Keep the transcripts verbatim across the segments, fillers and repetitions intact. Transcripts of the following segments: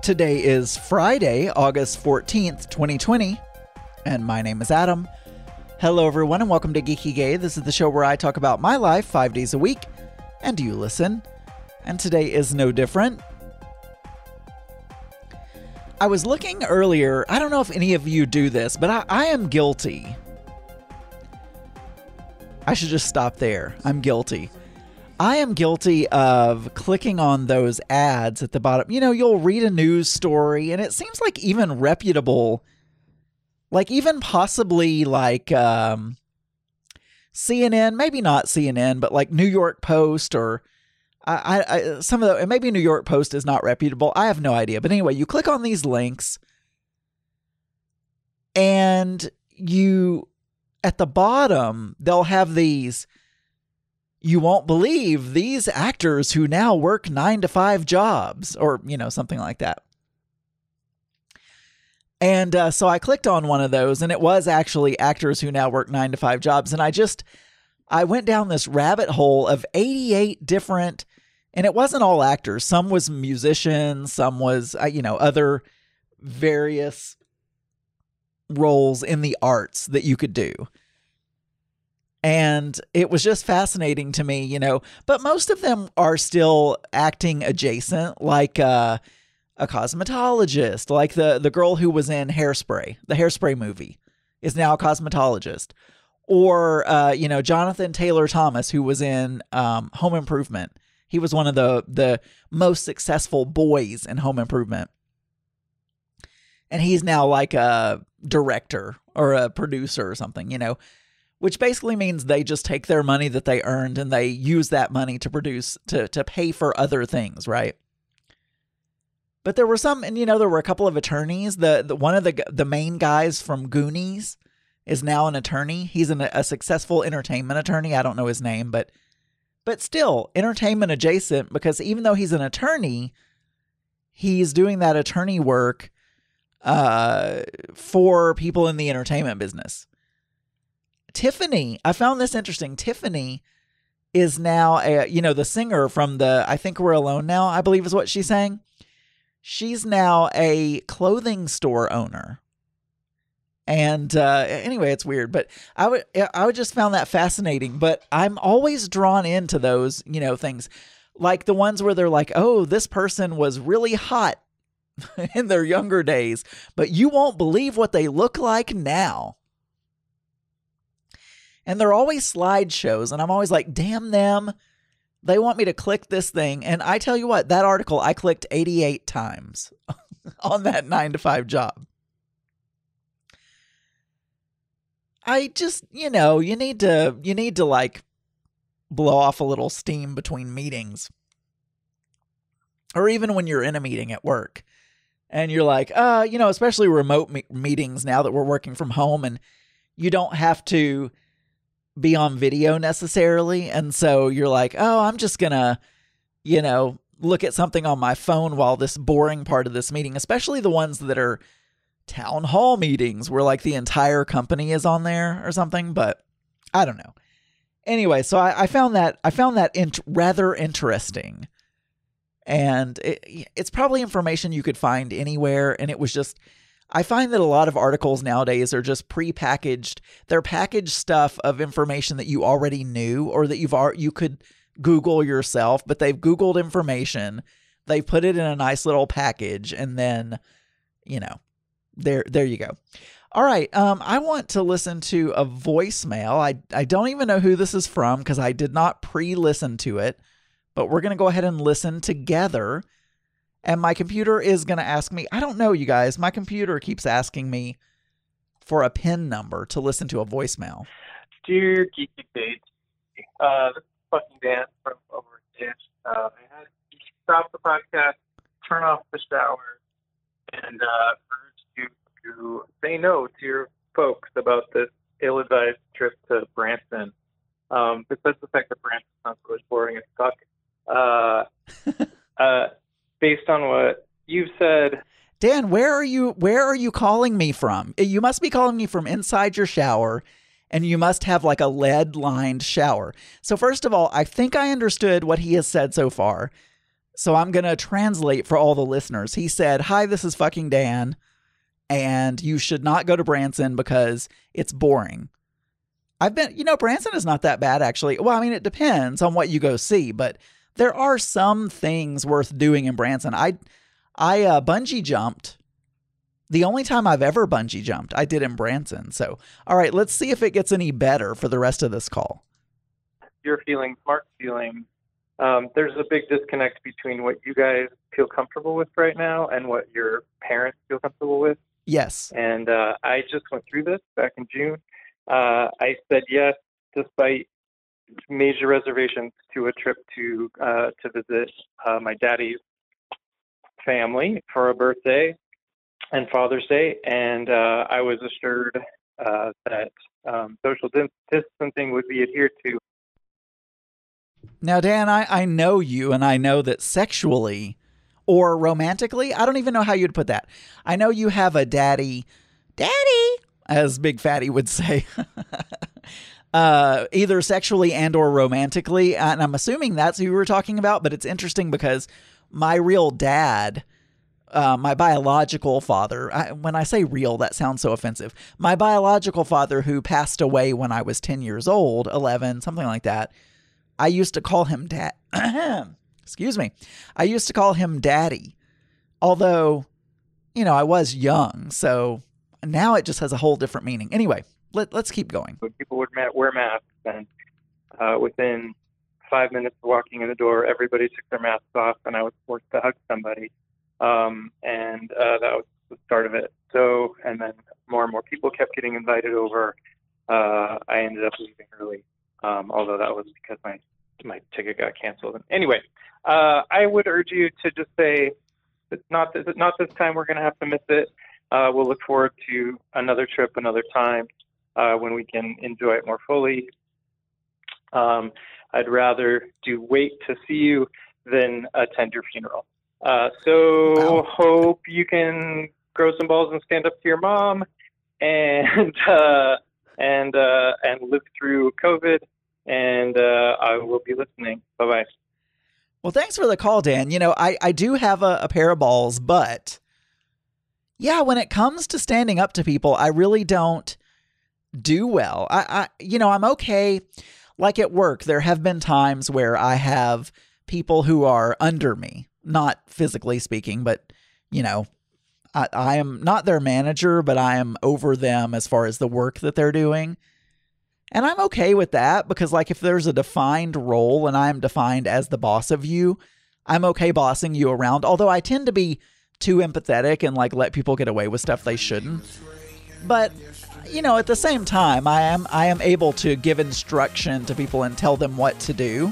Today is Friday, August fourteenth, twenty twenty, and my name is Adam. Hello everyone and welcome to Geeky Gay. This is the show where I talk about my life five days a week, and you listen. And today is no different. I was looking earlier, I don't know if any of you do this, but I, I am guilty. I should just stop there. I'm guilty. I am guilty of clicking on those ads at the bottom. You know, you'll read a news story and it seems like even reputable, like even possibly like um, C N N, maybe not C N N, but like New York Post or I, I, some of the, maybe New York Post is not reputable. I have no idea. But anyway, you click on these links and you, at the bottom, they'll have these, you won't believe these actors who now work nine to five jobs, or, you know, something like that. And uh, so I clicked on one of those and it was actually actors who now work nine to five jobs. And I just, I went down this rabbit hole of eighty-eight different, and it wasn't all actors. Some was musicians, some was, uh, you know, other various roles in the arts that you could do. And it was just fascinating to me, you know, but most of them are still acting adjacent, like uh, a cosmetologist, like the, the girl who was in Hairspray, the Hairspray movie, is now a cosmetologist. Or, uh, you know, Jonathan Taylor Thomas, who was in um, Home Improvement. He was one of the, the most successful boys in Home Improvement. And he's now like a director or a producer or something, you know. Which basically means they just take their money that they earned and they use that money to produce, to, to pay for other things, right? But there were some, and you know, there were a couple of attorneys. The, the one of the the main guys from Goonies is now an attorney. He's an, a successful entertainment attorney. I don't know his name, but but still entertainment adjacent, because even though he's an attorney, he's doing that attorney work uh, for people in the entertainment business. Tiffany, I found this interesting. Tiffany is now, a, you know, the singer from the I Think We're Alone Now, I believe is what she's saying. She's now a clothing store owner. And uh, anyway, it's weird, but I would, I would just found that fascinating. But I'm always drawn into those, you know, things like the ones where they're like, oh, this person was really hot in their younger days, but you won't believe what they look like now. And they're always slideshows, and I'm always like, damn them. They want me to click this thing. And I tell you what, that article I clicked eighty-eight times on that nine to five job. I just, you know, you need to, you need to like blow off a little steam between meetings. Or even when you're in a meeting at work. And you're like, uh, you know, especially remote me- meetings now that we're working from home and you don't have to be on video necessarily. And so you're like, oh, I'm just gonna, you know, look at something on my phone while this boring part of this meeting, especially the ones that are town hall meetings where like the entire company is on there or something. But I don't know. Anyway, so I, I found that I found that int- rather interesting. And it, it's probably information you could find anywhere. And it was just, I find that a lot of articles nowadays are just pre-packaged. They're packaged stuff of information that you already knew or that you've you could Google yourself, but they've Googled information. They put it in a nice little package and then, you know, there there you go. All right, um, I want to listen to a voicemail. I, I don't even know who this is from because I did not pre-listen to it, but we're going to go ahead and listen together. And my computer is going to ask me, I don't know, you guys, my computer keeps asking me for a PIN number to listen to a voicemail. Dear Geeky Page, uh, this is fucking Dan from over at Dish. Uh, I had to stop the podcast, turn off the shower, and uh, urge you to say no to your folks about this ill-advised trip to Branson. Um, besides the fact that Branson sounds really boring as fuck. Uh, uh, based on what you've said. Dan, where are you where are you calling me from? You must be calling me from inside your shower, and you must have like a lead-lined shower. So first of all, I think I understood what he has said so far. So I'm going to translate for all the listeners. He said, "Hi, this is fucking Dan, and you should not go to Branson because it's boring." I've been, you know, Branson is not that bad, actually. Well, I mean, it depends on what you go see, but there are some things worth doing in Branson. I, I uh, bungee jumped. The only time I've ever bungee jumped, I did in Branson. So, all right, let's see if it gets any better for the rest of this call. Your feeling, Mark's feeling, um, there's a big disconnect between what you guys feel comfortable with right now and what your parents feel comfortable with. Yes. And uh, I just went through this back in June. Uh, I said yes, despite major reservations to a trip to uh, to visit uh, my daddy's family for a birthday and Father's Day, and uh, I was assured uh, that um, social distancing would be adhered to. Now, Dan, I, I know you, and I know that sexually or romantically, I don't even know how you'd put that. I know you have a daddy, daddy, as Big Fatty would say, uh, either sexually and or romantically. And I'm assuming that's who you were talking about, but it's interesting because my real dad, uh, my biological father, I, when I say real, that sounds so offensive. My biological father, who passed away when I was ten years old, eleven, something like that, I used to call him dad. Excuse me. I used to call him daddy, although, you know, I was young, so now it just has a whole different meaning. Anyway, let, let's keep going. People would wear masks, and uh, within five minutes of walking in the door, everybody took their masks off, and I was forced to hug somebody. Um, and uh, that was the start of it. So, and then more and more people kept getting invited over. Uh, I ended up leaving early, um, although that was because my my ticket got canceled. And anyway, uh, I would urge you to just say, it's not this, not this time. We're going to have to miss it. Uh, we'll look forward to another trip, another time, uh, when we can enjoy it more fully. Um, I'd rather do wait to see you than attend your funeral. Uh, so wow. Hope you can grow some balls and stand up to your mom and uh, and uh, and live through COVID. And uh, I will be listening. Bye bye. Well, thanks for the call, Dan. You know, I I do have a, a pair of balls, but yeah, when it comes to standing up to people, I really don't do well. I, I, you know, I'm okay. Like at work, there have been times where I have people who are under me, not physically speaking, but, you know, I, I am not their manager, but I am over them as far as the work that they're doing. And I'm okay with that because, like, if there's a defined role and I'm defined as the boss of you, I'm okay bossing you around. Although I tend to be too empathetic and like let people get away with stuff they shouldn't. But, you know, at the same time, I am I am able to give instruction to people and tell them what to do.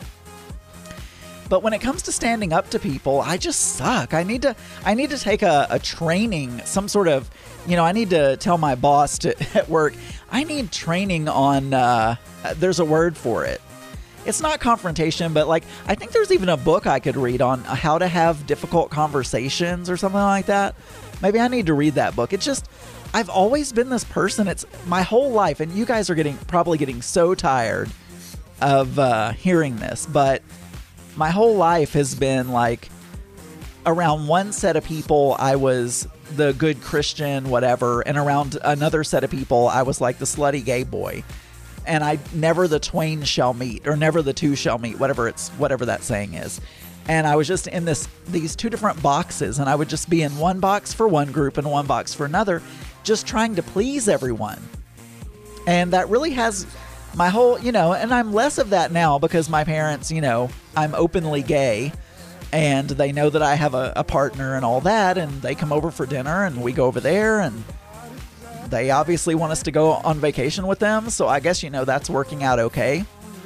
But when it comes to standing up to people, I just suck. I need to I need to take a, a training, some sort of, you know, I need to tell my boss to, at work, I need training on, uh, there's a word for it. It's not confrontation, but like, I think there's even a book I could read on how to have difficult conversations or something like that. Maybe I need to read that book. It's just, I've always been this person. It's my whole life. And you guys are getting, probably getting so tired of uh, hearing this, but my whole life has been like around one set of people, I was the good Christian, whatever. And around another set of people, I was like the slutty gay boy. And I never the twain shall meet, or never the two shall meet, whatever it's whatever that saying is. And I was just in this these two different boxes, and I would just be in one box for one group and one box for another, just trying to please everyone. And that really has my whole, you know, and I'm less of that now because my parents, you know, I'm openly gay, and they know that I have a, a partner and all that, and they come over for dinner, and we go over there, and they obviously want us to go on vacation with them, so I guess, you know, that's working out okay.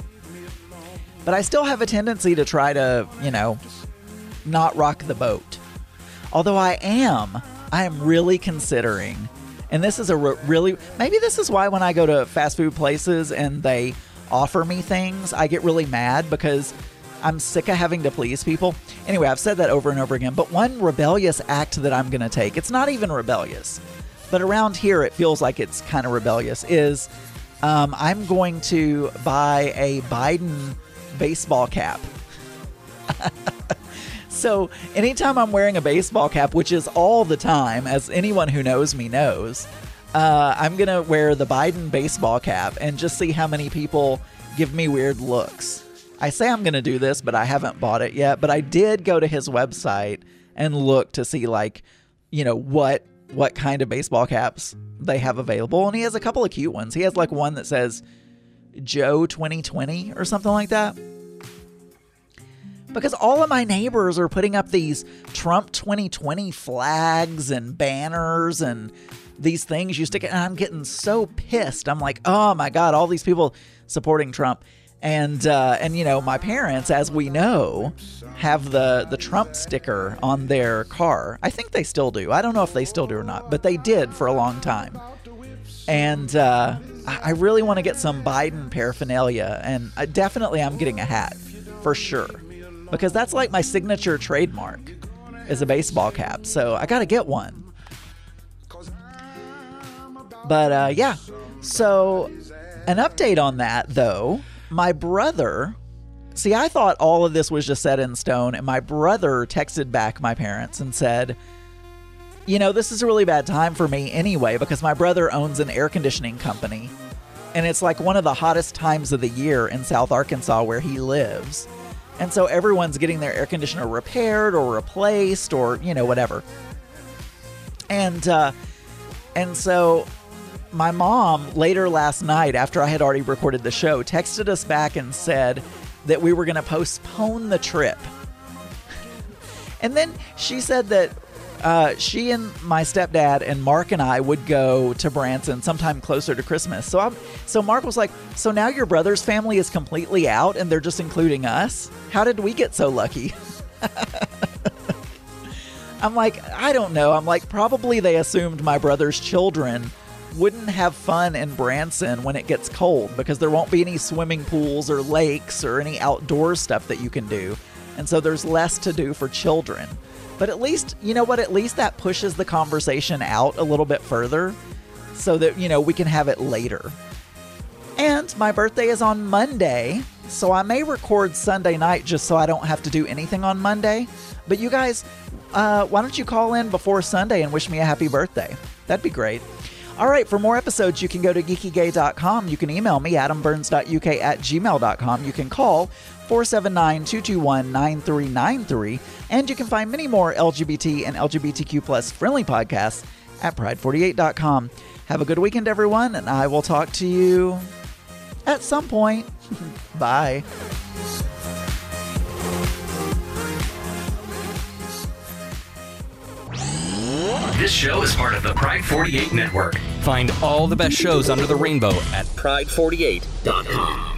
But I still have a tendency to try to, you know, not rock the boat. Although I am, I am really considering, and this is a re- really, maybe this is why when I go to fast food places and they offer me things, I get really mad because I'm sick of having to please people. Anyway, I've said that over and over again, but one rebellious act that I'm going to take, it's not even rebellious, but around here it feels like it's kind of rebellious, is um, I'm going to buy a Biden baseball cap. So anytime I'm wearing a baseball cap, which is all the time, as anyone who knows me knows, uh, I'm going to wear the Biden baseball cap and just see how many people give me weird looks. I say I'm going to do this, but I haven't bought it yet. But I did go to his website and look to see, like, you know, what what kind of baseball caps they have available. And he has a couple of cute ones. He has like one that says Joe twenty twenty or something like that. Because all of my neighbors are putting up these Trump twenty twenty flags and banners and these things you stick it. And I'm getting so pissed. I'm like, oh my God, all these people supporting Trump. And, uh, and you know, my parents, as we know, have the, the Trump sticker on their car. I think they still do. I don't know if they still do or not, but they did for a long time. And uh, I really want to get some Biden paraphernalia. And I, definitely I'm getting a hat, for sure. Because that's like my signature trademark, is a baseball cap. So I got to get one. But uh, yeah, so an update on that, though. My brother, see, I thought all of this was just set in stone, and my brother texted back my parents and said, you know, this is a really bad time for me anyway, because my brother owns an air conditioning company, and it's like one of the hottest times of the year in South Arkansas where he lives. And so everyone's getting their air conditioner repaired or replaced or, you know, whatever. And, uh, and so my mom, later last night, after I had already recorded the show, texted us back and said that we were going to postpone the trip. And then she said that uh, she and my stepdad and Mark and I would go to Branson sometime closer to Christmas. So I'm, so Mark was like, so now your brother's family is completely out and they're just including us? How did we get so lucky? I'm like, I don't know. I'm like, probably they assumed my brother's children wouldn't have fun in Branson when it gets cold because there won't be any swimming pools or lakes or any outdoor stuff that you can do. And so there's less to do for children. But at least, you know what, at least that pushes the conversation out a little bit further so that, you know, we can have it later. And my birthday is on Monday, so I may record Sunday night just so I don't have to do anything on Monday. But you guys, uh, why don't you call in before Sunday and wish me a happy birthday? That'd be great. All right, for more episodes, you can go to geeky gay dot com. You can email me, adam burns dot u k at gmail dot com. You can call four seven nine, two two one, nine three nine three. And you can find many more L G B T and L G B T Q plus friendly podcasts at pride forty-eight dot com. Have a good weekend, everyone, and I will talk to you at some point. Bye. This show is part of the Pride forty-eight Network. Find all the best shows under the rainbow at pride forty-eight dot com.